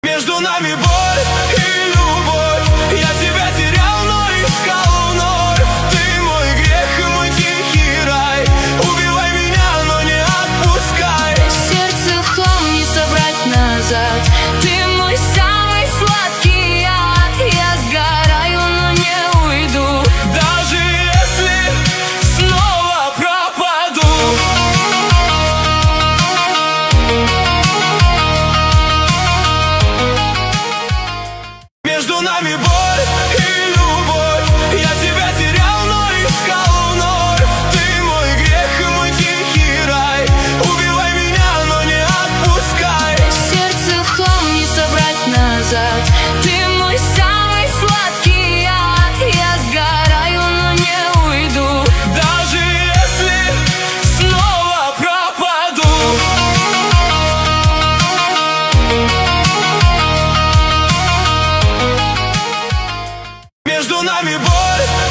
Между нами боль и любовь. Я тебя терял, но искал вновь. Ты мой грех и мой тихий рай. Убивай меня, но не отпускай. Сердце в хлам не собрать назад. Ты мой самый сладкий яд. Я сгораю, но не уйду, даже если снова пропаду. Между нами боль и любовь. Я тебя терял, но искал вновь. Ты мой грех и мой тихий рай. Убивай меня, но не отпускай. сердце в хлам не собрать назад. Ты мой самый сладкий яд. Я сгораю, но не уйду, Даже если снова пропаду. Между нами боль